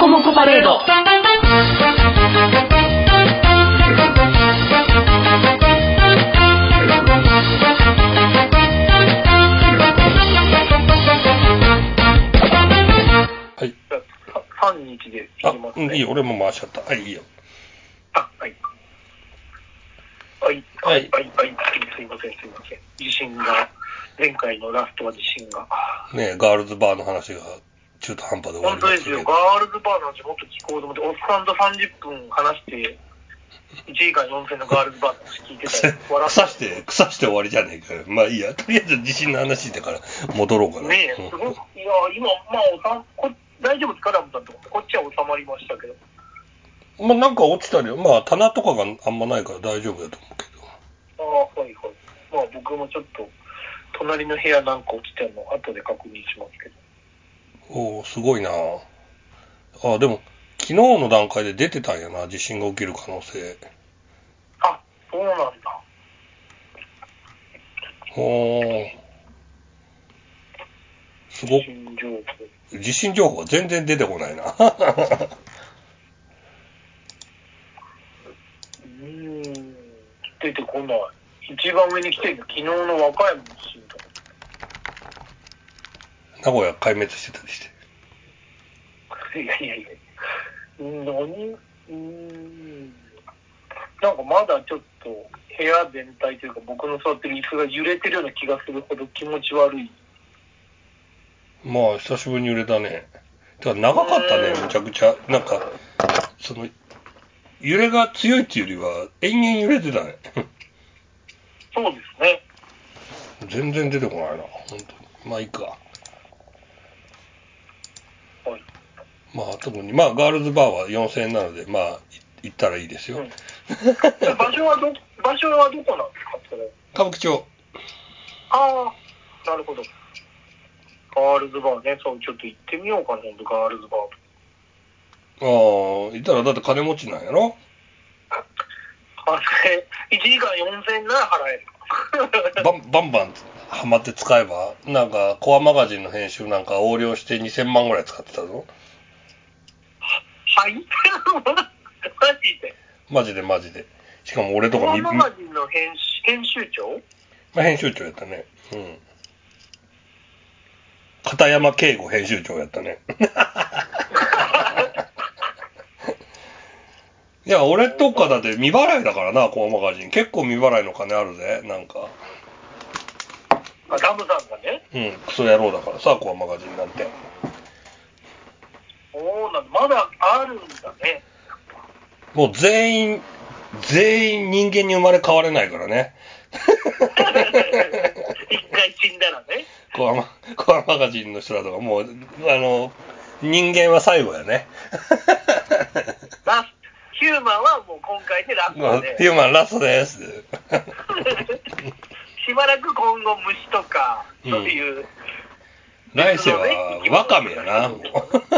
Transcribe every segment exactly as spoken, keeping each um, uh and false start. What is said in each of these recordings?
コモコパレード。 はい。さんにちでいきますね。 あ、いいよ、俺も回しちゃった。はい、いいよ。 あ、はい。はい、はい、はい、はい、すいません、すいません。地震が、前回のラストは地震が。 ねえ、ガールズバーの話が中途半端で終わりましたけど。 本当ですよ、ガールズバーの話もっと聞こうと思って、おっさんとさんじゅっぷん話して、いちじかんよんせんのガールズバーの話聞いてたら、 笑って。腐して、腐して終わりじゃねえかよ。まあいいや、とりあえず地震の話でから戻ろうかな。 ねえ、すごく、いや、今、まあ、おさこ大丈夫ですか、ラムさんとこっちは収まりましたけど。 まあなんか落ちたり、まあ棚とかがあんまないから大丈夫だと思うけど。 ああ、はいはい。まあ僕もちょっと、隣の部屋なんか落ちてるの後で確認しますけど。 おー、すごいな。あ、でも、昨日の段階で出てたんやな、地震が起きる可能性。 あ、そうなんだ。 おー。すごく。 地震情報。 地震情報は全然出てこないな。 うーん、出てこない。一番上に来てるの、昨日の和歌山の地震とか。 名古屋壊滅してたりして。 いやいやいや。何うーん。なんかまだちょっと部屋全体というか僕の座ってる椅子が揺れてるような気がするほど気持ち悪い。 まあ久しぶりに揺れたね。てか長かったね、めちゃくちゃ。なんか、その、揺れが強いっていうよりは延々揺れてたね。 そうですね。 全然出てこないな、本当に。まあいいか。はい。まあ特に、まあガールズバーはよんせんえんなので、まあ行ったらいいですよ。うん、 場所はど、場所はどこなんですか、それ。 歌舞伎町。 ああ、なるほど。ガールズバーね、そう、ちょっと行ってみようかな、ガールズバー。ああ、行ったらだって金持ちなんやろ。 あれ、いちじかんよんせんえんなら払える。 バンバンバンハマって使えば、なんかコアマガジンの編集なんか横領してにせんまんぐらい使ってたぞ。 はいマジでマジでマジで。しかも俺とかコアマガジンの編編集長。 まあ、編集長やったね。うん。片山慶吾編集長やったね。いや、俺とかだって未払いだからな、コアマガジン。結構未払いの金あるぜ、なんか。 あ、ラムさんがね。 うん、クソ野郎だからさ、コアマガジンなんて。 そうなんだ、まだあるんだね。 もう全員、全員人間に生まれ変われないからね。 一回死んだらね。 コアマ、コアマガジンの人らとかもう、あの、人間は最後やね。 ラスヒューマンはもう今回でラストで。 ヒューマンラストです。 しばらく今後虫とか、そういう、 うん、来世はワカメやな、もう。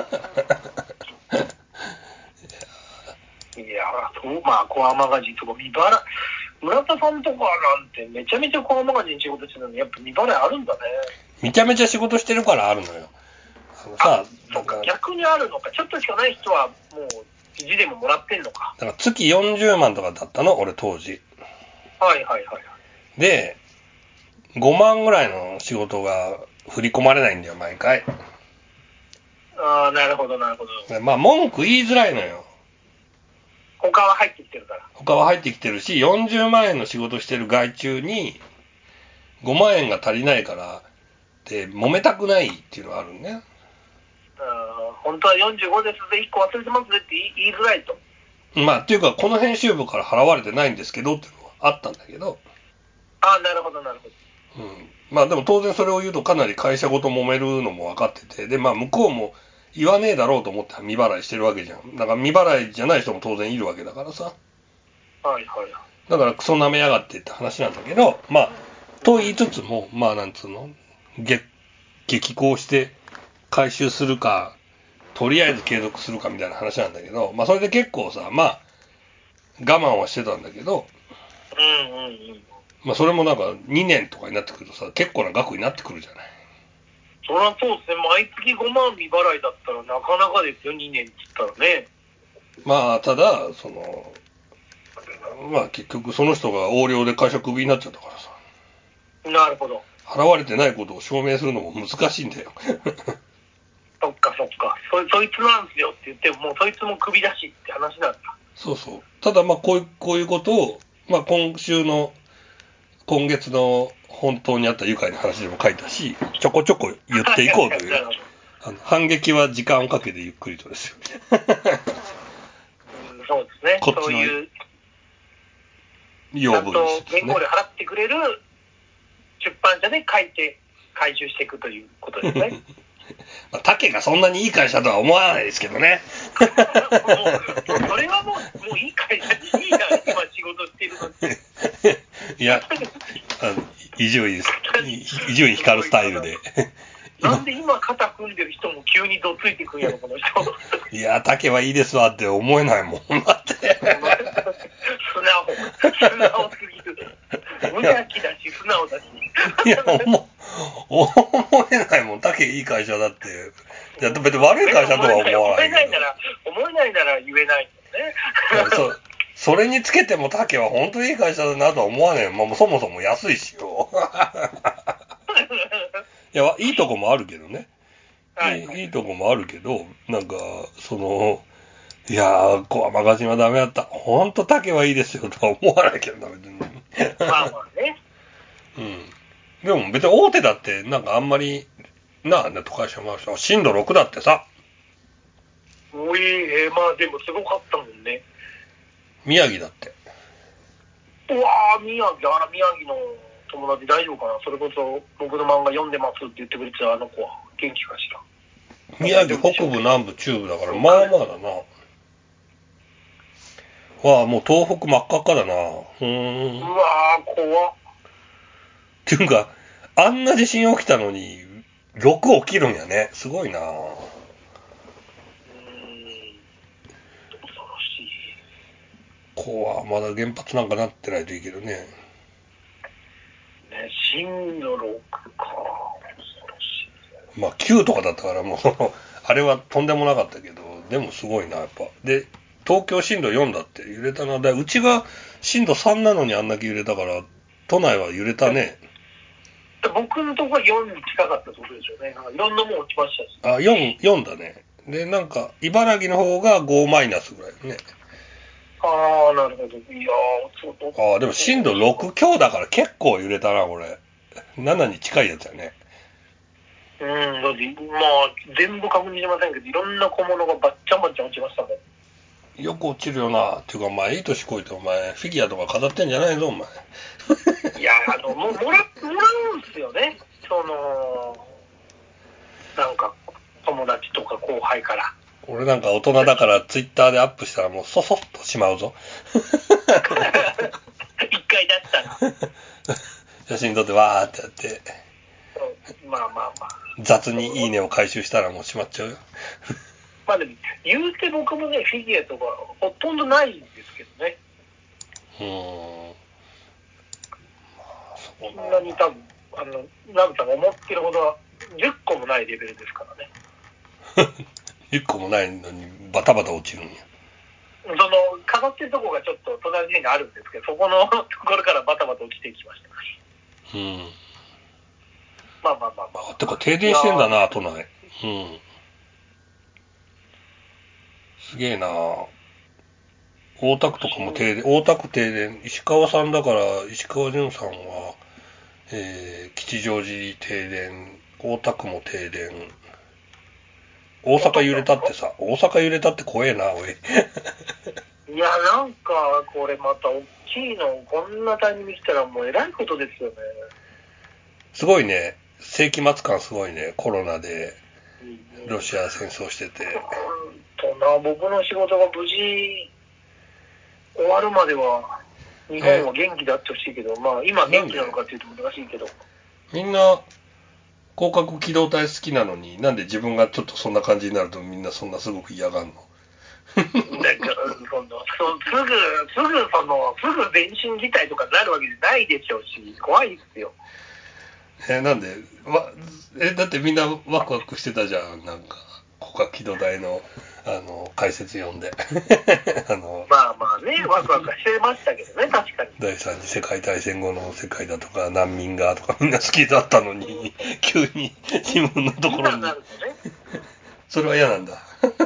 いや、そう、まあ、コアマガジンとか未払い、村田さんとかなんてめちゃめちゃコアマガジン仕事してるのに、やっぱ未払いあるんだね。 めちゃめちゃ仕事してるからあるのよ。 あのさ、そうか、逆にあるのか。ちょっとしかない人はもう、意地でももらってんのか。 だから月よんじゅうまんとかだったの、俺当時。 はいはいはい。 で、ごまんぐらいの仕事が振り込まれないんだよ、毎回。 ああ、なるほどなるほど。 まあ、文句言いづらいのよ。 他は入ってきてるから。 他は入ってきてるし、よんじゅうまんえんの仕事してる外注に、ごまんえんが足りないから、で、揉めたくないっていうのがあるね。 あ、本当はよんじゅうごですでいっこ忘れてますねって言いづらいと。 まあ、っていうか、この編集部から払われてないんですけどっていうのはあったんだけど。 ああ、なるほどなるほど。 うん。まあでも当然それを言うとかなり会社ごと揉めるのも分かってて、で、まあ向こうも言わねえだろうと思って未払いしてるわけじゃん。だから未払いじゃない人も当然いるわけだからさ。 はいはい。 だからクソ舐めやがってって話なんだけど、まあ、と言いつつも、まあなんつうの、激、激高して回収するか、とりあえず継続するかみたいな話なんだけど、まあそれで結構さ、まあ、我慢はしてたんだけど、 うんうんうん。 まあそれもなんかにねんとかになってくるとさ、結構な額になってくるじゃない。 そりゃそうですね。毎月ごまん未払いだったらなかなかですよ、にねんっつったらね。 まあ、ただ、その、まあ結局その人が横領で会社クビになっちゃったからさ。 なるほど。 払われてないことを証明するのも難しいんだよ。 そっかそっか。そ、そいつなんすよって言っても、もうそいつもクビだしって話なんだ。 そうそう。ただまあこういう、こういうことを、まあ今週の、今月の本当にあった愉快な話でも書いたし、ちょこちょこ言っていこうという。あの反撃は時間をかけてゆっくりとですよ。 うん、そうですね。 こっちのそういう、 要ちゃんと望ですね。 原稿料払ってくれる出版社で書いて回収していくということですね。 まあ、竹がそんなにいい会社とは思わないですけどね。 もう、それはもう、もういい会社でいいな、今仕事してるのに。 いや、あの伊集院、伊集院光スタイルで。 なんで今肩組んでる人も急にどついてくんやろ、この人。 いや、竹はいいですわって思えないもん。だって。 素直、素直すぎる。無邪気だし、素直だし。 いや、思、思えないもん。竹いい会社だって。いや、別に悪い会社とは思わないけど。 思えないなら、思えないなら言えないよね。 そそれにつけても竹は本当にいい会社だなとは思わないよ。まあ、そもそも安いしよ。いや、いいとこもあるけどね。はい、いい、いいとこもあるけど、なんか、その、いやー、コアマガジンはダメだった。ほんと竹はいいですよとは思わないけどな、別に。 まあまあね。 うん。でも別に大手だって、なんかあんまり、なあ、ね、都会者もあるし、震度ろくだってさ。 おい、えー、まあでもすごかったもんね。 宮城だって。 うわー、宮城、あら、宮城の友達大丈夫かな。それこそ僕の漫画読んでますって言ってくれてたあの子は元気かしら。 宮城北部南部中部だから、まあまあだな。わあ、もう東北真っ赤っかだな。うーん。 うわー、怖っ。 っていうか、あんな地震起きたのに、ろく起きるんやね。すごいな。うーん。 恐ろしい。 怖まだ原発なんかなってないといいけどね。 ね、震度ろくか。恐ろしい。 まあきゅうとかだったからもう、あれはとんでもなかったけど、でもすごいな、やっぱ。で、東京震度よんだって揺れたな。で、うちが震度さんなのにあんだけ揺れたから、都内は揺れたね。 僕のところはよんに近かったってことでしょうね。なんかいろんなもん落ちましたし。 あ、よん、よんだね。で、なんか、茨城の方がごマイナスぐらいね。 ああ、なるほど。いやー、ちょっと。 ああ、でも震度ろく強だから結構揺れたな、これ。ななに近いやつやね。 うん、だって、まあ、全部確認しませんけど、いろんな小物がバッチャンバッチャン落ちましたもん。 よく落ちるよな。っていうか、お前、いい年こいて、お前、フィギュアとか飾ってんじゃないぞ、お前。 いや、あの、も、もら、もらうんすよね。その、なんか、友達とか後輩から。 俺なんか大人だからツイッターでアップしたらもうそそっとしまうぞ。 一回出したら。 写真撮ってわーってやって。 まあまあまあ。 雑にいいねを回収したらもうしまっちゃうよ。 まあでも、言うて僕もね、フィギュアとかほとんどないんですけどね。 うーん。 そんなに多分、あの、ナブさんが思ってるほどはじゅっこもないレベルですからね。 じゅっこもないのにバタバタ落ちるんや。 その、飾ってるとこがちょっと隣にあるんですけど、そこのところからバタバタ落ちてきました。 うん。 まあまあまあまあ。 あ、てか停電してんだな、都内。うん。すげえな。大田区とかも停電、大田区停電、石川さんだから、石川淳さんは、えー、吉祥寺停電、大田区も停電、大阪揺れたってさ、大阪揺れたって怖えな、おい。 いや、なんか、これまた大きいの、こんなタイミング来たらもうえらいことですよね。 すごいね。世紀末感すごいね。コロナで、ロシア戦争してて。 ほんとな、僕の仕事が無事終わるまでは、日本は元気であってほしいけど、まあ今元気なのかっていうと難しいけど。 みんな、広角機動隊好きなのに、なんで自分がちょっとそんな感じになるとみんなそんなすごく嫌がんの？ だからそのそすぐ、すぐその、すぐ全身自体とかになるわけじゃないでしょうし、怖いですよ。 え、なんで、わ、え、だってみんなワクワクしてたじゃん、なんか、国家機動隊の、あの、解説読んで。あの、 まあまあね、ワクワクしてましたけどね、確かに。 第三次世界大戦後の世界だとか、難民がとかみんな好きだったのに、急に新聞のところに。 なるとね。 それは嫌なんだ。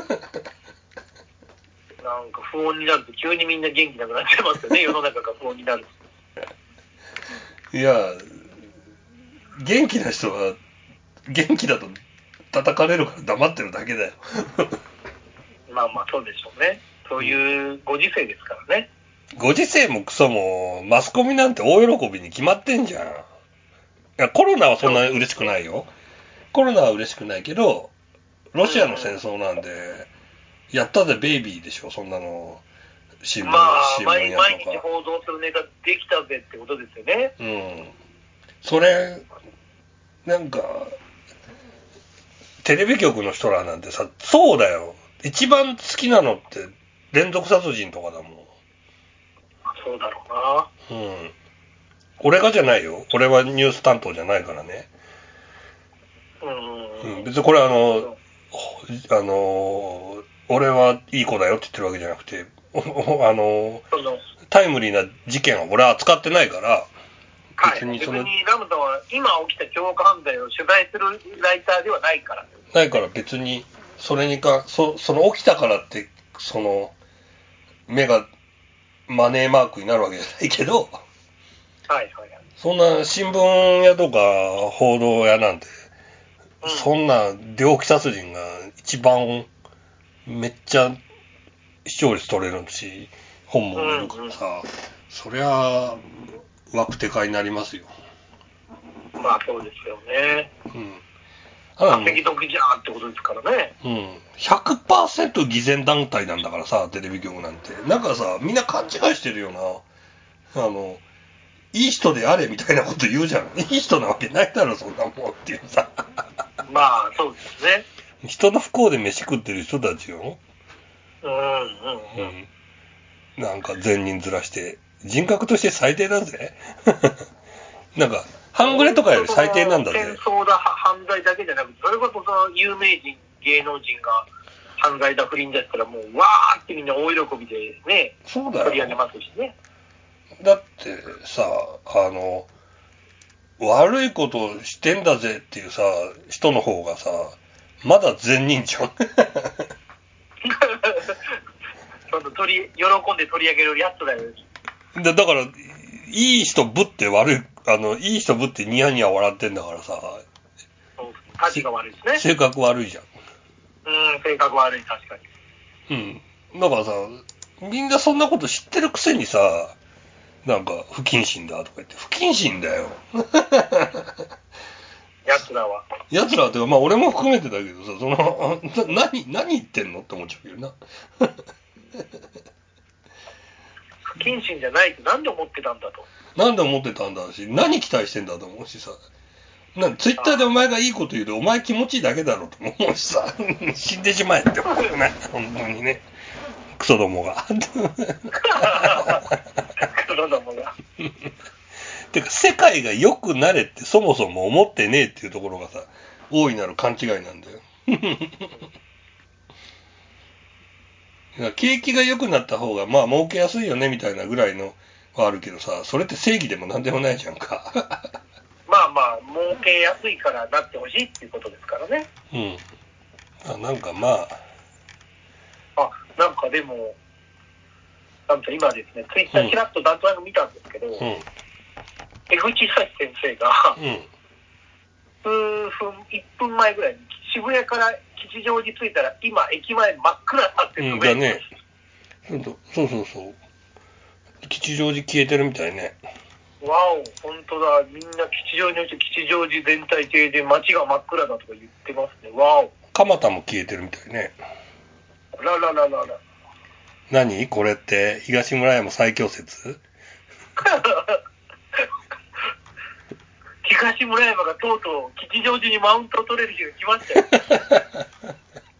なんか不穏になると急にみんな元気なくなっちゃいますよね、世の中が不穏になると。いや、元気な人は、元気だと叩かれるから黙ってるだけだよ。 まあまあそうでしょうね。そういうご時世ですからね。 ご時世もクソも、マスコミなんて大喜びに決まってんじゃん。いや、コロナはそんな嬉しくないよ。コロナは嬉しくないけど、ロシアの戦争なんで、やったぜベイビーでしょ、そんなの。新聞、 まあ、 新聞毎やとか。 毎日報道するネタできたぜってことですよね。 うん。それ、なんか、テレビ局の人らなんてさ、そうだよ。一番好きなのって連続殺人とかだもん。 そうだろうな。 うん。俺がじゃないよ。俺はニュース担当じゃないからね。 うん。 うん、別にこれはあの、あの、俺はいい子だよって言ってるわけじゃなくて、あの、タイムリーな事件は俺は扱ってないから、 別にその、はい、別にラムダは今起きた凶悪犯罪を取材するライターではないから。 ないから別に、それにか、そその起きたからって、その、目がマネーマークになるわけじゃないけど、 はいはい。 そんな新聞屋とか報道屋なんて、うん、そんな猟奇殺人が一番めっちゃ視聴率取れるし、本も売れるからさ、うんうん、そりゃ枠手化になりますよ。 まあそうですよね。 うん。 稼ぎ時じゃんってことですからね。 うん。ひゃくパーセント 偽善団体なんだからさ、テレビ局なんて。なんかさ、みんな勘違いしてるよな。あの、いい人であれみたいなこと言うじゃん。いい人なわけないだろ、そんなもんっていうさ。 まあ、そうですね。 人の不幸で飯食ってる人たちよ。 うんうんうん。 うん。なんか善人ずらして、人格として最低だぜ。なんか、半グレとかより最低なんだぜ。 戦争だ、犯罪だけじゃなくて、それこそその有名人、芸能人が犯罪だ、不倫だったらもう、わーってみんな大喜びでね、 そうだよ。 取り上げますしね。 だってさ、あの、悪いことをしてんだぜっていうさ、人の方がさ、まだ善人じゃん。 その取り喜んで取り上げるやつだよ。 だだから、いい人ぶって悪い、あの、いい人ぶってニヤニヤ笑ってんだからさ。 価値が悪いですね。 性格悪いじゃん。 うん、性格悪い、確かに。うん。だからさ、みんなそんなこと知ってるくせにさ、なんか、不謹慎だとか言って、不謹慎だよ。 奴らは。 奴らってか、まあ俺も含めてだけどさ、その、な、何、何言ってんのって思っちゃうけどな。 不謹慎じゃないってなんで思ってたんだと。 なんで思ってたんだし、何期待してんだと思うしさ。なツイッターでお前がいいこと言うと、お前気持ちいいだけだろうと思うしさ、死んでしまえって思うよね、本当にね。クソどもが。クソどもが。 てか、世界が良くなれってそもそも思ってねえっていうところがさ、大いなる勘違いなんだよ。景気が良くなった方が、まあ儲けやすいよねみたいなぐらいのはあるけどさ、それって正義でもなんでもないじゃんか。 まあまあ、儲けやすいからなってほしいっていうことですからね。 うん。あ、なんかまあ。 あ、なんかでも、なんと今ですね、ツイッターちらっとなんとなく見たんですけど、うん、江口久先生が、うん、数分、いっぷんまえぐらいに渋谷から吉祥寺着いたら今駅前真っ暗だってつぶやいてました。 そうそうそう。吉祥寺消えてるみたいね。 わお、本当だ。みんな吉祥寺の人、吉祥寺全体系で街が真っ暗だとか言ってますね。わお。 蒲田も消えてるみたいね。 ららららら。 何これって東村山最強説？ 東村山がとうとう吉祥寺にマウントを取れる日が来ましたよ。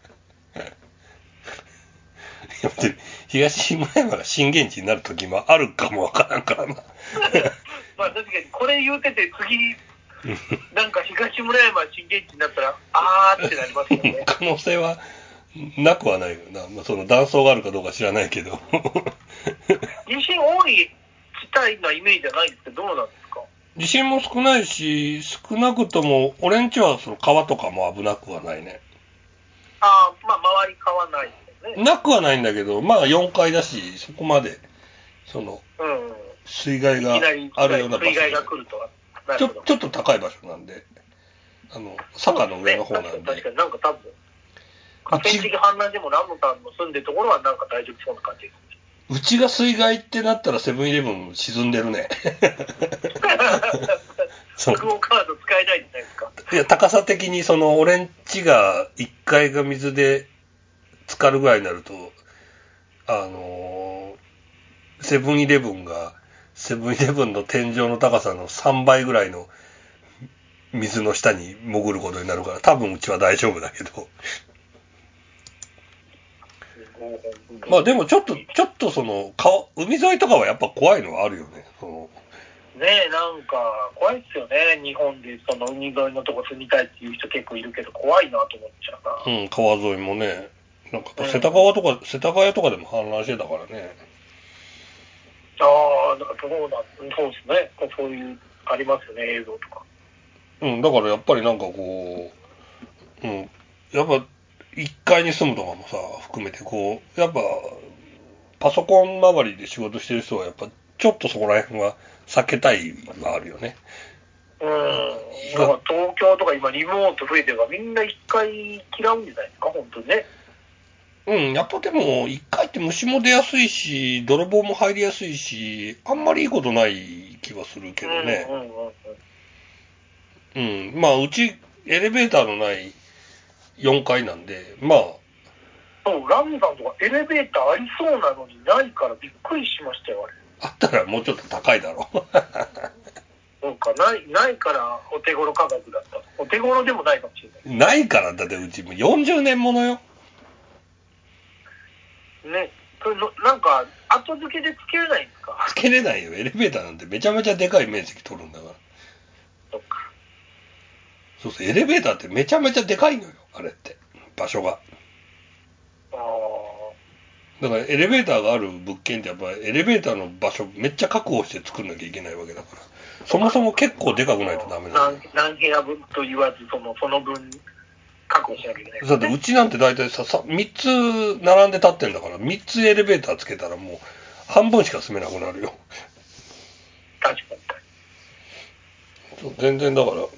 東村山が震源地になる時もあるかもわからんからな。 まあ確かにこれ言うてて次なんか東村山震源地になったら、あーってなりますよね。 可能性はなくはないよな。まあ、その断層があるかどうか知らないけど。 地震多い地帯なイメージじゃないんですけど、どうなんですか？ 地震も少ないし、少なくとも、俺んちはその川とかも危なくはないね。 ああ、まあ周り川ないですよね。 なくはないんだけど、まあよんかいだし、そこまで、その、 うん、 水害があるような場所。 水害が来るとは。 ちょ、ちょっと高い場所なんで、あの、坂の上の方なんで。 確かに確かになんか多分、河川敷氾濫でもラムさんの住んでるところはなんか大丈夫そうな感じです。 うちが水害ってなったらセブンイレブン沈んでるね。 そう。クオカード使えないじゃないですか。 いや、高さ的にその、俺んちがいっかいが水で浸かるぐらいになると、あのー、セブンイレブンが、セブンイレブンの天井の高さのさんばいぐらいの水の下に潜ることになるから、多分うちは大丈夫だけど。まあでもちょっと、ちょっとその、川、海沿いとかはやっぱ怖いのはあるよね。そのねえ、なんか怖いっすよね。日本でその海沿いのとこ住みたいっていう人結構いるけど、怖いなと思っちゃうな。 うん、川沿いもね。なんか瀬田川とか、うん、世田谷とかでも氾濫してたからね。 ああ、そうだ、そうですね。そういう、ありますよね、映像とか。 うん、だからやっぱりなんかこう、うん、やっぱいっかいに住むとかもさ、含めてこう、やっぱ、パソコン周りで仕事してる人はやっぱ、ちょっとそこら辺は避けたいはあるよね。 うん。だから東京とか今リモート増えてるからみんないっかい嫌うんじゃないですか、本当にね。 うん、やっぱでも、いっかいって虫も出やすいし、泥棒も入りやすいし、あんまりいいことない気はするけどね。 うんうんうんうん。うん。まあ、うち、エレベーターのないよんかいなんで、まあ。 そう、ラムさんとかエレベーターありそうなのにないからびっくりしましたよ、あれ。 あったらもうちょっと高いだろう。 そうか、ない、ないからお手頃価格だった。お手頃でもないかもしれない。 ないからだってうちもよんじゅうねんものよ。 ね。それのなんか、後付けでつけれないんですか？ つけれないよ。エレベーターなんてめちゃめちゃでかい面積取るんだから。 そっか。 そうそう、エレベーターってめちゃめちゃでかいのよ。あれって。場所が。 ああ。 だからエレベーターがある物件ってやっぱエレベーターの場所めっちゃ確保して作んなきゃいけないわけだから。そもそも結構でかくないとダメなの。 何部屋分と言わず、その、その分、確保しなきゃいけない、ね。 だってうちなんて大体さ、さ、みっつ並んで立ってんだから、みっつエレベーターつけたらもう半分しか住めなくなるよ。 確かに。全然だから、もう、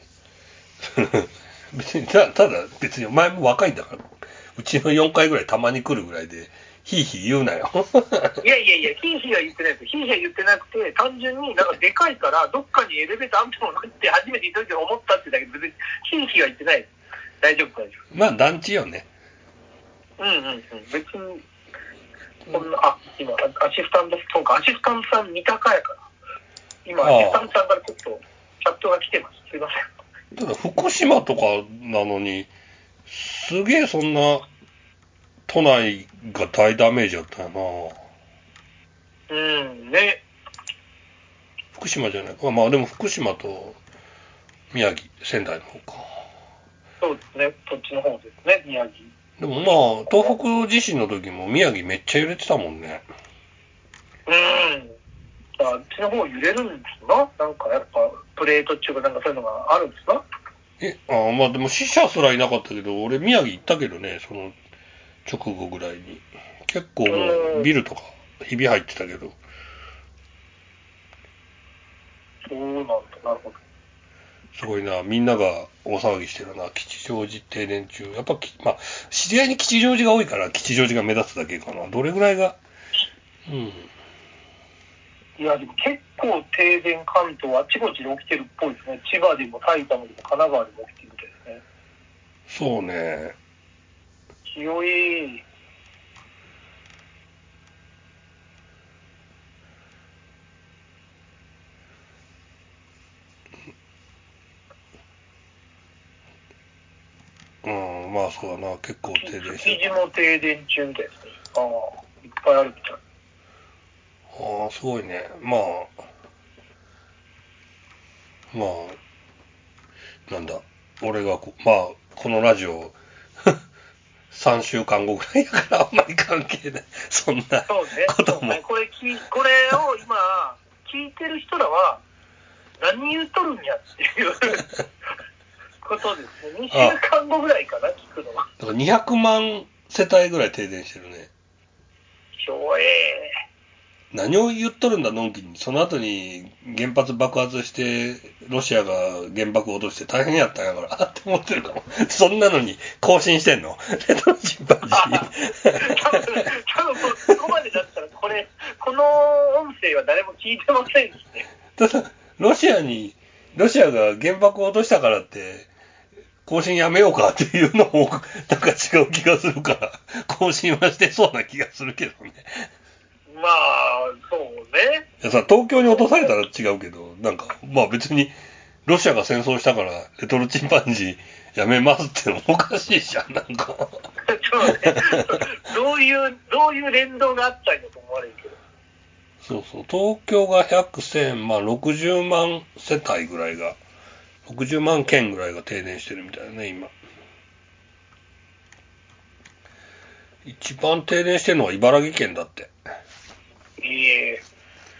別に、ただ別にお前も若いんだから、うちのよんかいぐらいたまに来るぐらいで、ひいひい言うなよ。 いやいやいや、ひいひいは言ってないです。ひいひいは言ってなくて、単純になんかでかいから、どっかにエレベーターあんのって初めて言った時思ったってだけど、別にひいひいは言ってないです。大丈夫、大丈夫。 まあ団地よね。 うんうんうん。別に、こんな、あ、今、アシスタント、そうか、アシスタントさん三鷹やから。今、アシスタントさんからちょっと、チャットが来てます。すいません。 ただ福島とかなのに、すげえそんな、都内が大ダメージだったよな。うんね。 福島じゃないか。まあでも福島と宮城、仙台の方か。 そうですね。そっちの方ですね、宮城。 でもまあ、東北地震の時も宮城めっちゃ揺れてたもんね。 うん。あっちの方揺れるんですな。なんかやっぱ、プレートっていうかなんかそういうのがあるんですな。 え、あまあでも死者すらいなかったけど、俺宮城行ったけどね、その直後ぐらいに。結構もうビルとかひび入ってたけど。 そうなんだ、なるほど。 すごいな、みんなが大騒ぎしてるな、吉祥寺停電中。やっぱ、まあ、知り合いに吉祥寺が多いから吉祥寺が目立つだけかな。どれぐらいが、うん。 いや、でも結構停電関東あちこちで起きてるっぽいですね。千葉でも埼玉でも神奈川でも起きてるみたいですね。 そうね。 強い。 うん、まあそうだな、結構停電してる。 築地も停電中みたいですね。ああ、いっぱいあるみたい。 ああ、すごいね。まあ、まあ、 なんだ、俺がこ、まあ、このラジオ、さんしゅうかんごぐらいだからあんまり関係ない。そんなことも。 そうね。そうね。これき、これを今、聞いてる人らは、何言うとるんやっていうことですね。にしゅうかんごぐらいかな、聞くのは。 だからにひゃくまん世帯ぐらい停電してるね。 ひょえー。 何を言っとるんだ、のんきに。その後に原発爆発して、ロシアが原爆を落として大変やったんやから、って思ってるかも。そんなのに更新してんのレトロチンパンジー。 多分、多分そこまでだったら、これ、この音声は誰も聞いてませんしね。 ただ、ロシアに、ロシアが原爆を落としたからって、更新やめようかっていうのも、なんか違う気がするから、更新はしてそうな気がするけどね。 まあ、そうね。 いやさ、東京に落とされたら違うけど、なんか、まあ別に、ロシアが戦争したから、レトロチンパンジーやめますってのもおかしいじゃん、なんか。 そうね。どういう、どういう連動があったんやと思われるけど。 そうそう、東京がひゃく、せん、まあろくじゅうまん世帯ぐらいが、ろくじゅうまん軒ぐらいが停電してるみたいなね、今。一番停電してるのは茨城県だって。 ええ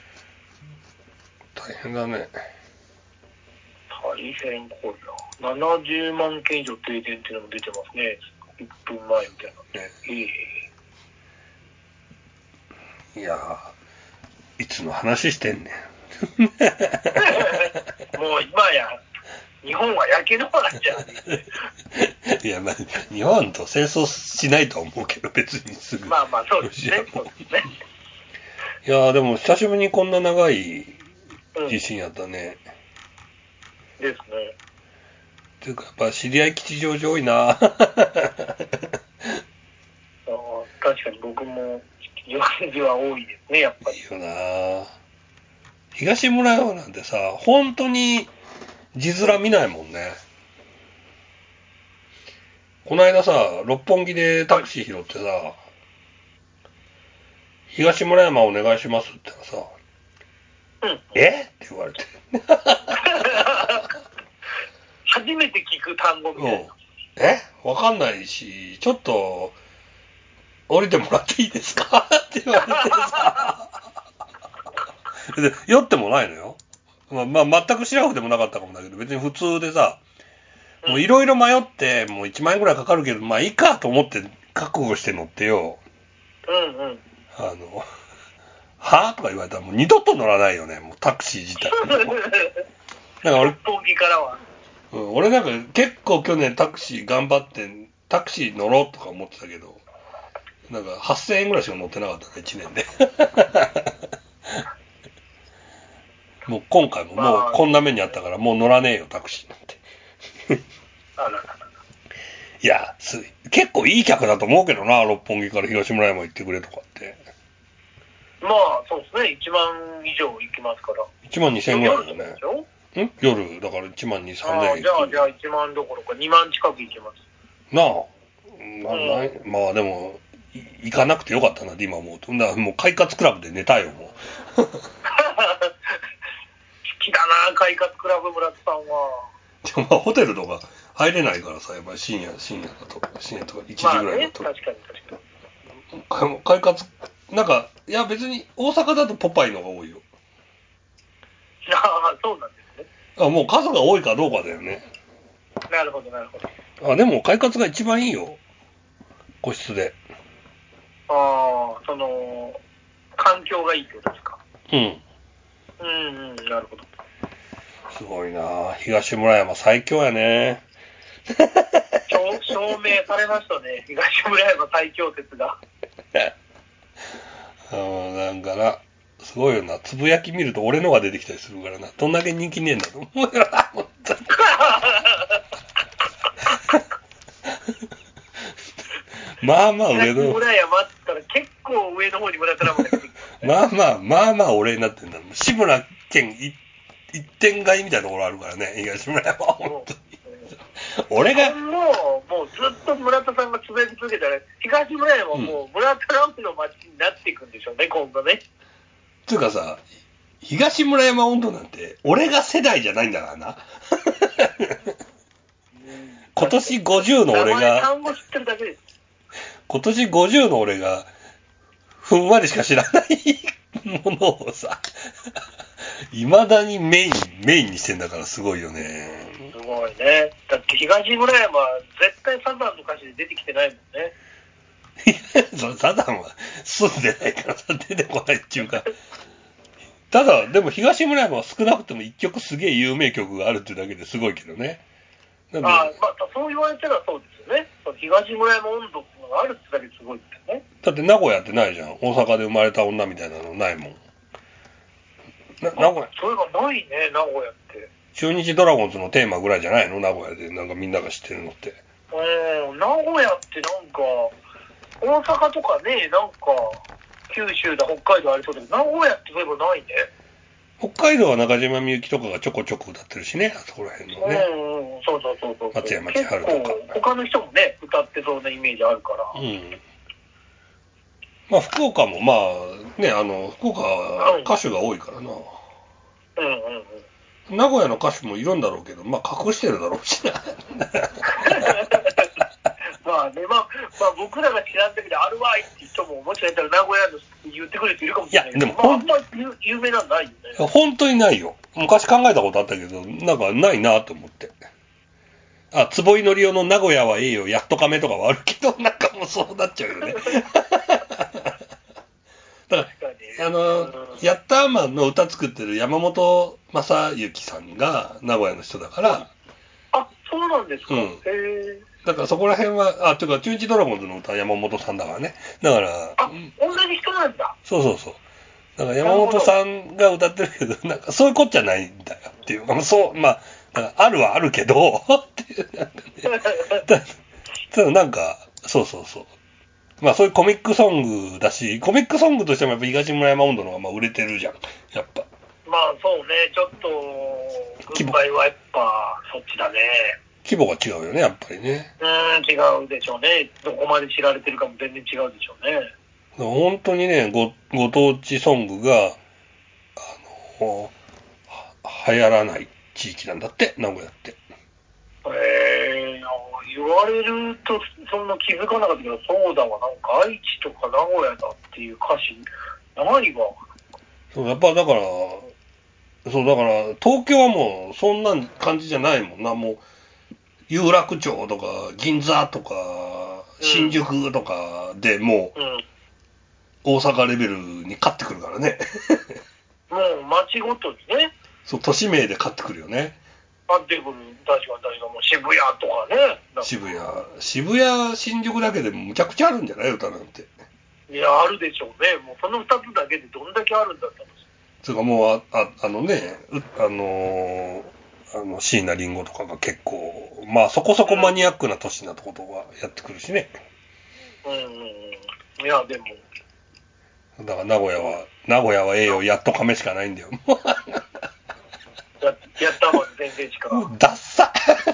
大変だね。 大変こいな。ななじゅうまん軒以上停電っていうのも出てますね。いっぷんまえみたいな。ね、ええいやー、いつの話してんねん。 もう今や、日本は焼け野原じゃん。 いや、まあ、日本と戦争しないと思うけど、別にすぐ。 まあまあ、そうですね。そうですね。 いやー、でも久しぶりにこんな長い地震やったね。 うん、ですね。 っていうか、やっぱ知り合い吉祥寺多いな。あ確かに僕も吉祥寺は多いですね、やっぱり。 いいよな。東村山なんてさ、本当に字面見ないもんね。この間さ、六本木でタクシー拾ってさ、はい、東村山お願いしますって言ったらさ、うん、えって言われて。 初めて聞く単語みたいな。うん、 えわかんないし、ちょっと、降りてもらっていいですかって言われてさ。で、酔ってもないのよ。まあ、まあ、全くシラフでもなかったかもだけど、別に普通でさ、もういろいろ迷って、もういちまん円ぐらいかかるけど、まあいいかと思って覚悟して乗ってよ。 うんうん。 あの、はぁとか言われたらもう二度と乗らないよね、もうタクシー自体。だから俺、 六本木からは。 うん、俺なんか結構去年タクシー頑張って、タクシー乗ろうとか思ってたけど、なんかはっせんえんぐらいしか乗ってなかったね、いちねんで。もう今回ももうこんな目にあったからもう乗らねえよ、タクシーなんて。 あららら。 いや、結構いい客だと思うけどな、六本木から東村山行ってくれとかって。 まあ、そうですね。いちまん以上行きますから。 いちまんにせんえんぐらいだね。ん夜、だからいちまんにせん、さんぜんえん。 じゃあ、じゃあいちまんどころかにまん近く行きます。 なあ。な、な、うん、まあでも、行かなくてよかったなって今思うと。だからもう快活クラブで寝たよ、もう。好きだな、快活クラブ村田さんは。 でもまあホテルとか入れないからさ、やっぱり深夜、深夜だと、深夜とかいちじぐらいだと。 まあね、確かに確かに。 快活、なんか、いや別に大阪だとポパイのが多いよ。 ああ、そうなんですね。 あ、もう数が多いかどうかだよね。 なるほど、なるほど。 あ、でも快活が一番いいよ。個室で。 ああ、その、環境がいいってことですか。 うん。 うんうん、なるほど。 すごいな、東村山最強やね。 証明されましたね、東村山最強説が。 うん、なんかな、すごいよな。つぶやき見ると俺のが出てきたりするからな。どんだけ人気ねえんだと思うよな、本当に。まあまあ上の。 東村山って言ったら結構上の方に村田ラマが出てきて、 まあまあ、まあまあ俺になってんだ。志村けん一点買いみたいなところあるからね、東村山は本当に。俺が。 もう、もうずっと村田さんがつぶやき続けたら、東村山はもう村田ラマの街になっていくんでしょうね、うん、今度ね。 つうかさ、東村山温度なんて、俺が世代じゃないんだからな。 今年ごじゅうの俺が、 単語知ってるだけです。 今年ごじゅうの俺が、ふんわりしか知らないものをさ、未だにメイン、メインにしてんだからすごいよね。 すごいね。だって東村山は絶対サザンの歌詞で出てきてないもんね。 そサザンは住んでないからさ、出てこないっていうか。ただ、でも東村山は少なくとも一曲すげえ有名曲があるっていうだけですごいけどね。 ああ、まあ、そう言われたらそうですよね。東村山温度っていうのがあるってだけすごいですよね。 だって名古屋ってないじゃん。大阪で生まれた女みたいなのないもん。な名古屋。 そういえばないね、名古屋って。 中日ドラゴンズのテーマぐらいじゃないの名古屋で。なんかみんなが知ってるのって。 うん、名古屋ってなんか、大阪とかね、なんか、九州だ、北海道ありそうだけど、名古屋ってそういえばないね。 北海道は中島みゆきとかがちょこちょこ歌ってるしね、あそこら辺のね。 うんうん、そうそうそうそう。 松山千春とか。 結構、他の人もね、歌ってそうなイメージあるから。 うん。まあ、福岡もまあ、ね、あの、福岡は歌手が多いからな。うんうんうんうん。名古屋の歌手もいるんだろうけど、まあ、隠してるだろうしな。 まあね、まあ、まあ僕らが知らんだけど、あるわいって人も、もしかしたら名古屋の言ってくれる人いるかもしれないけど、いや、でも、まあ、あんまり有名なんないよね。 本当にないよ。昔考えたことあったけど、なんかないなと思って。あ、坪井のりおの名古屋はええよ、やっとかめとかはあるけど、なんかもうそうなっちゃうよね。だから、あの、ヤッターマンの歌作ってる山本正幸さんが名古屋の人だから。 あ、そうなんですか。うん、へえ。だからそこら辺は、あ、というか、中日ドラゴンズの歌は山本さんだからね。だから。 あ、同じ人なんだ。 そうそうそう。だから山本さんが歌ってるけど、なんかそういうこっちゃないんだよっていう。そう、まあ、だからあるはあるけど、っていう、なんかね。たただなんか、そうそうそう。まあそういうコミックソングだし、コミックソングとしてもやっぱ東村山温度の方がまあ売れてるじゃん、やっぱ。 まあそうね、ちょっと、グッバイはやっぱそっちだね。 規模が違うよね、やっぱりね。 うん、違うでしょうね。どこまで知られてるかも全然違うでしょうね。 本当にね、ご、ご当地ソングが、あの、流行らない地域なんだって、名古屋って。 えー、言われるとそんな気づかなかったけど、そうだわ、なんか愛知とか名古屋だっていう歌詞ないわ。 そう、やっぱだから、そう、だから、東京はもうそんな感じじゃないもんな、もう、有楽町とか、銀座とか、新宿とかでもう、うん、大阪レベルに勝ってくるからね。 もう街ごとにね。 そう、都市名で勝ってくるよね。 勝ってくる、確かに確かもう渋谷とかね。 渋谷。渋谷、新宿だけでむちゃくちゃあるんじゃない歌なんて。 いや、あるでしょうね。もうその二つだけでどんだけあるんだったんです。 つうかもう、あ、あ、あのね、あのー、あの、椎名林檎とかが結構、まあそこそこマニアックな都市なことがやってくるしね。 うんうんうん。いや、でも。 だから名古屋は、名古屋はええよ、やっと亀しかないんだよ。 や, やったもん全然しか。 ダッサ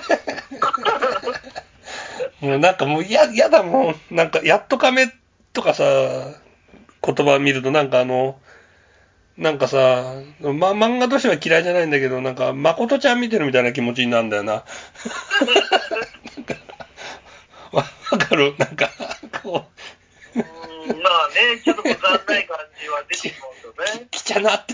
もうなんかもう嫌、嫌だもん。なんか、やっと亀とかさ、言葉見るとなんかあの、なんかさ、ま、漫画としては嫌いじゃないんだけど、なんか、誠ちゃん見てるみたいな気持ちになるんだよな。わかるなんか、こう。うん、まあね、ちょっと残ない感じは出てしまうとね。 き、きちゃなって。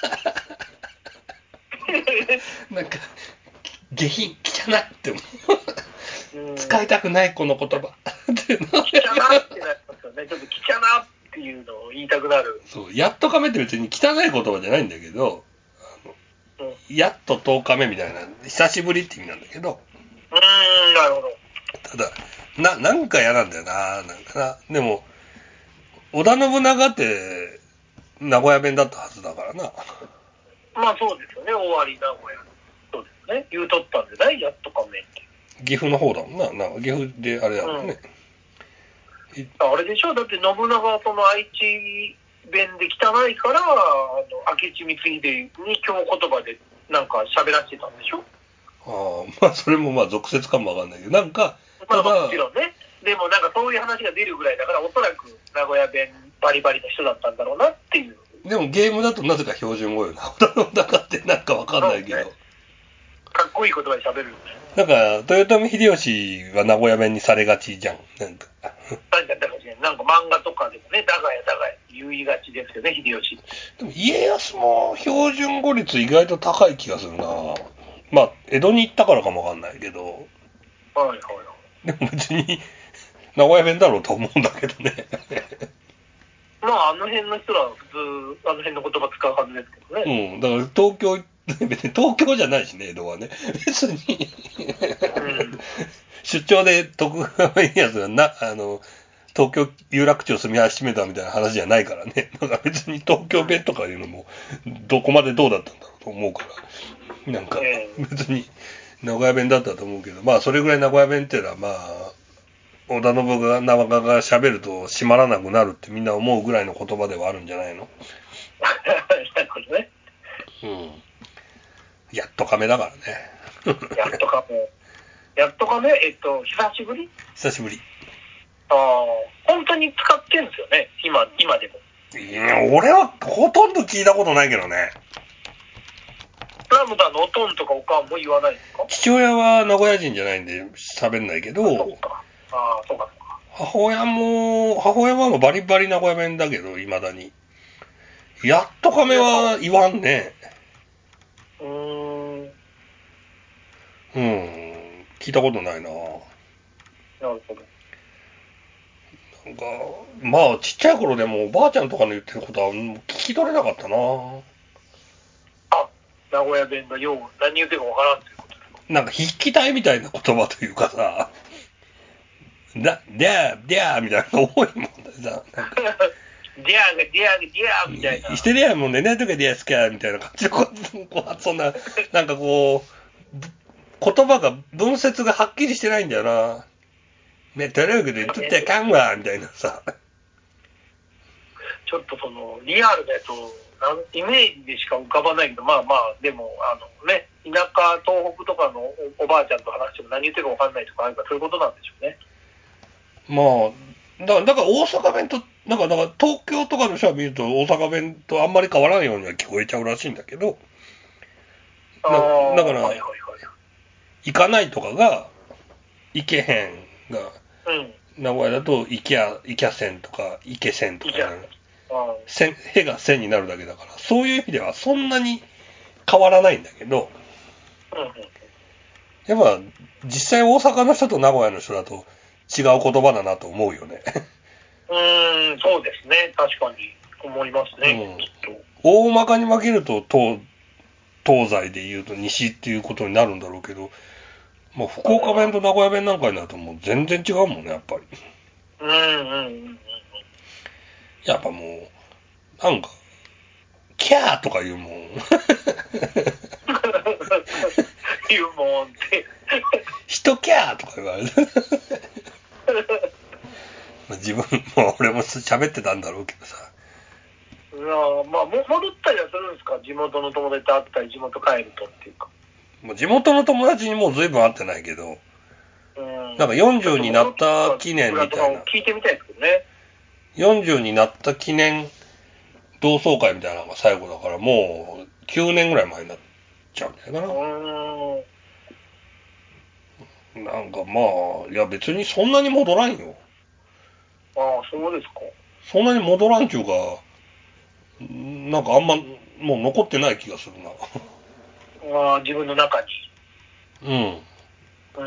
なんか、下品、きちゃなって思う。使いたくない、この言葉。 きちゃなってなりますよね。ちょっときちゃなっていうのを言いたくなる。 そう、やっとかめって別に汚い言葉じゃないんだけど、あの、うん、やっととおかめみたいな、久しぶりって意味なんだけど。 うーん、なるほど。 ただ、な、なんか嫌なんだよな、なんかな。でも、織田信長って、名古屋弁だったはずだからな。 まあそうですよね、終わり名古屋。そうですね。言うとったんじゃないやっとかめって。 岐阜の方だもんな。なんか岐阜であれだもんね。 うん、あれでしょだって信長はその愛知弁で汚いから、あの、明智光秀に京言葉でなんか喋らせてたんでしょ。 ああ、まあそれもまあ俗説かもわかんないけど、なんか、 まあもちろんね。でもなんかそういう話が出るぐらいだから、おそらく名古屋弁バリバリの人だったんだろうなっていう。 でもゲームだとなぜか標準語よな。織田信長ってなんかわかんないけど、ね。 かっこいい言葉で喋る。 なんか、豊臣秀吉は名古屋弁にされがちじゃん。なんか。 なんか漫画とかでもね、だがやだがや言いがちですよね、秀吉。 でも家康も標準語率意外と高い気がするな。まあ、江戸に行ったからかもわかんないけど。 はいはいはい。 でも別に、名古屋弁だろうと思うんだけどね。 まあ、あの辺の人らは普通、あの辺の言葉使うはずですけどね。 うん。だから東京、別に東京じゃないしね、江戸はね。別にうん、出張で徳川家康がな、あの、東京有楽町住み始めたみたいな話じゃないからね。だから別に東京弁とかいうのも、どこまでどうだったんだろうと思うから。なんか、別に名古屋弁だったと思うけど、まあそれぐらい名古屋弁っていうのはまあ、織田信長が喋ると閉まらなくなるってみんな思うぐらいの言葉ではあるんじゃないの？ なるほどね。 うん。やっと亀だからね。 やっと亀。やっと亀、えっと、久しぶり？ 久しぶり。 ああ、本当に使ってんですよね、今、今でも。 いや、俺はほとんど聞いたことないけどね。 ラムダのおとんとかおかんも言わないですか？ 父親は名古屋人じゃないんで喋んないけど、 あ、そうか。ああ、そうかそうか。 母親も、母親はバリバリ名古屋弁だけど、未だに。やっと亀は言わんね。 うーん。 うん。聞いたことないな。なるほど。 なんか、まあ、ちっちゃい頃でもおばあちゃんとかの言ってることは聞き取れなかったな。 あ、名古屋弁のよう、何言ってるかわからんということですか？ なんか筆記体みたいな言葉というかさ、だ、でゃー、でゃーみたいなのが多いもんださ。なんかディアーがディアーがディアーみたいな。 してりゃもうね、なんとかでやすかみたいな感じの、そんな、なんかこう、言葉が、文節がはっきりしてないんだよな。ね、とりあえず言っとってあかんわ、みたいなさ。 ちょっとその、リアルだと、なんイメージでしか浮かばないけど、まあまあ、でも、あのね、田舎、東北とかの お, おばあちゃんと話しても何言ってるかわかんないとかあるから、そういうことなんでしょうね。 まあ、だから、だから大阪弁と、なんか、だから東京とかの人は見ると大阪弁とあんまり変わらんようには聞こえちゃうらしいんだけど、 あだだから、 はいはいはい、 行かないとかが、行けへんが、 うん、 名古屋だと、行きゃ、行きゃせんとか、行けせんとかになる。 あせん、へが線になるだけだから、そういう意味ではそんなに変わらないんだけど、 うんうん、 やっぱ、実際大阪の人と名古屋の人だと違う言葉だなと思うよね。 うーん、そうですね。確かに思いますね、 うん、 きっと。 大まかに分けると東、東西で言うと西っていうことになるんだろうけど、まあ、福岡弁と名古屋弁なんかになるともう全然違うもんね、やっぱり。 うんうんうんうん。 やっぱもう、なんか、キャーとか言うもん。 言うもんって。 人キャーとか言われる。自分も俺も喋ってたんだろうけどさ。 いやまあ、も戻ったりはするんですか？地元の友達と会ったり、地元帰るとっていうか。 もう地元の友達にもう随分会ってないけど、 うん、 なんかよんじゅうになった記念みたいな。 聞いてみたいですけどね。 よんじゅうになった記念同窓会みたいなのが最後だから、もうきゅうねんぐらい前になっちゃうんじゃないかな。 うん。 なんかまあ、いや別にそんなに戻らんよ。 ああ、そうですか。 そんなに戻らんちゅうか、なんかあんまもう残ってない気がするな。 ああ、自分の中に。 うん。 うん。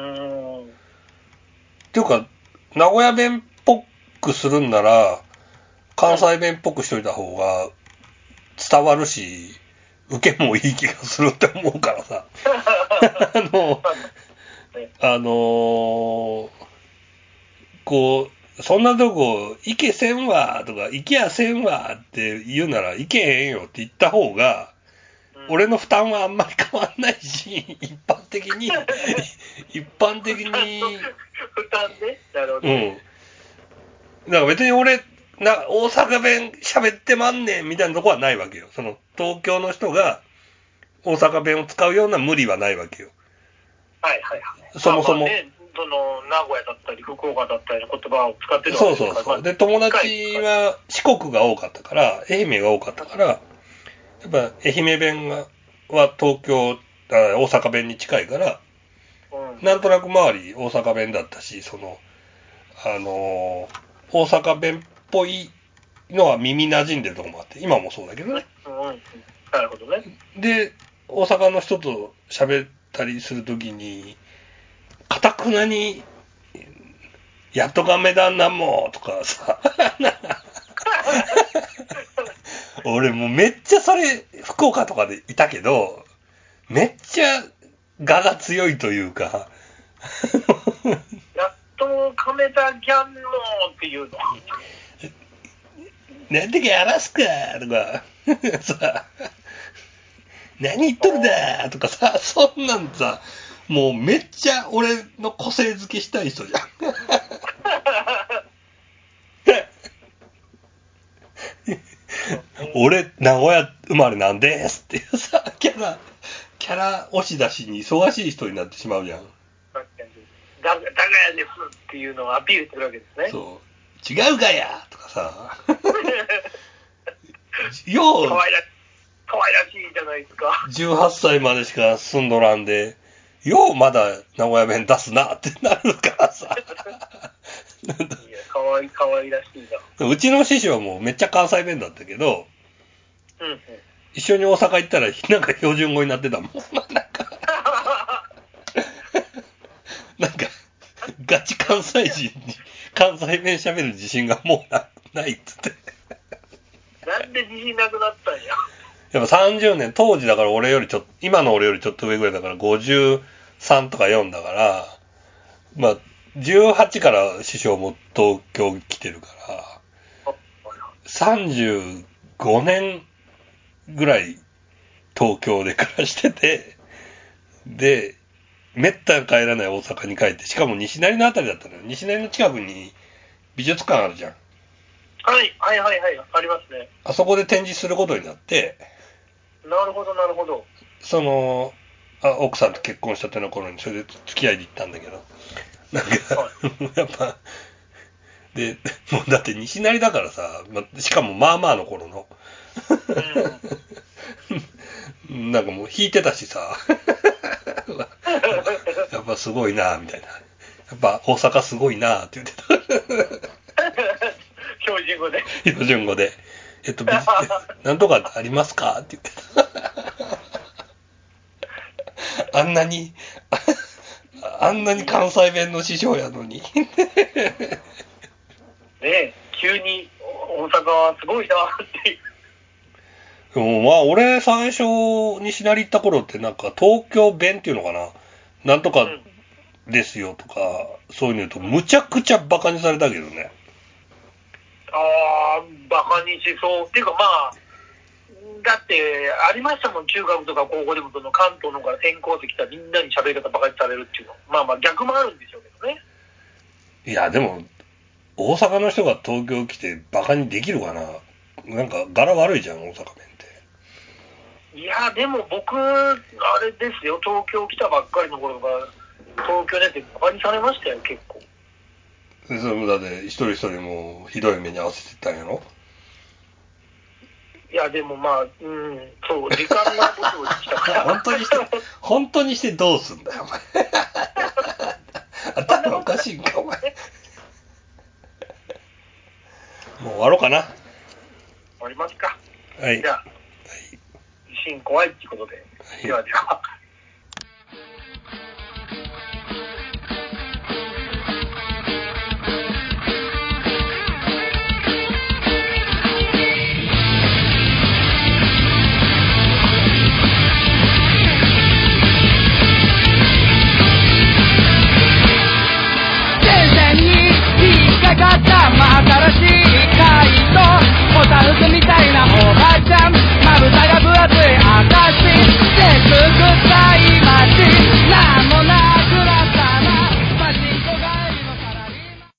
っていうか、名古屋弁っぽくするんなら、関西弁っぽくしといた方が伝わるし、受けもいい気がするって思うからさ。あの、あのー、こう、そんなとこ、行けせんわとか、行けやせんわって言うなら、行けへんよって言った方が、俺の負担はあんまり変わんないし、一般的に、一般的に、 負担ね。なるほど。 うん。だから別に俺、な、大阪弁喋ってまんねんみたいなとこはないわけよ。その、東京の人が大阪弁を使うような無理はないわけよ。 はいはいはい。 そもそも。 まあまあね、その、名古屋だったり、福岡だったりの言葉を使ってるわそうけですから。 そうそう。で、友達は四国が多かったから、愛媛が多かったから、やっぱ愛媛弁がは東京、大阪弁に近いから、 なんとなく周り大阪弁だったし、その、あのー、大阪弁っぽいのは耳馴染んでるとこもあって、今もそうだけどね。 うんうん、なるほどね。 で、大阪の人と喋ったりするときに、かたくなに、やっとがめ旦那も、とかさ、俺もうめっちゃそれ、福岡とかでいたけど、めっちゃ我が強いというか、 やっと亀田ギャンのっていうの。 なんでかやらすかとか、さ、何言っとるだとかさ、そんなんさ、もうめっちゃ俺の個性付けしたい人じゃん。俺、名古屋生まれなんですっていうさ、キャラ、キャラ押し出しに忙しい人になってしまうじゃん。 確かに。だ、だがやですっていうのをアピールするわけですね。 そう。違うがやとかさ。よう、 かわいらしい、かわいらしいじゃないですか。 じゅうはっさいまでしか住んどらんで、ようまだ名古屋弁出すなってなるからさ。 いや、かわいい、かわいらしいな。 うちの師匠もめっちゃ関西弁だったけど、 うんうん、 一緒に大阪行ったらなんか標準語になってたもん。なんか、なんか、ガチ関西人に関西弁喋る自信がもう な, ないっつって。 なんで自信なくなったんや。 やっぱさんじゅうねん、当時だから俺よりちょっと、今の俺よりちょっと上ぐらいだからごじゅうさんとかよんだから、まあ、じゅうはちから師匠も東京来てるから、さんじゅうごねんぐらい東京で暮らしてて、で、めったに帰らない大阪に帰って、しかも西成のあたりだったのよ。西成の近くに美術館あるじゃん。 はい、はいはいはい、ありますね。 あそこで展示することになって、 なるほどなるほど。 その、あ奥さんと結婚したての頃にそれで付き合いで行ったんだけど、なんか、はい、やっぱ、で、もうだって西成だからさ、ま、しかもまあまあの頃の、うん、なんかもう弾いてたしさ、やっぱすごいなみたいな。やっぱ大阪すごいなって言ってた。 標準語で。 標準語で。えっと、なんとかありますかって言ってた。あんなに、あんなに関西弁の師匠やのに。ねえ、急に大阪はすごいなっていう。 でもまあ俺最初西成行った頃ってなんか東京弁っていうのかな。なんとかですよとか、そういうの言うとむちゃくちゃバカにされたけどね。 ああ、バカにしそう。っていうかまあ、だってありましたもん、中学とか高校でもその関東の方から転校してきたみんなに喋り方バカにされるっていうの。まあまあ逆もあるんでしょうけどね。 いやでも、大阪の人が東京来てバカにできるかな。なんか柄悪いじゃん、大阪弁って。 いや、でも僕、あれですよ、東京来たばっかりの頃が、東京でバカにされましたよ、結構。 で、それもだって一人一人もひどい目に遭わせてたんやろ。 いや、でもまあ、うん、そう、時間がぼちぼち来たから。 本当にして、本当にしてどうすんだよ、お前。頭おかしいんか、お前。もう終わろうかな。 終わりますか。 はい。 じゃあ、地震怖いってことで、はい、ではでは。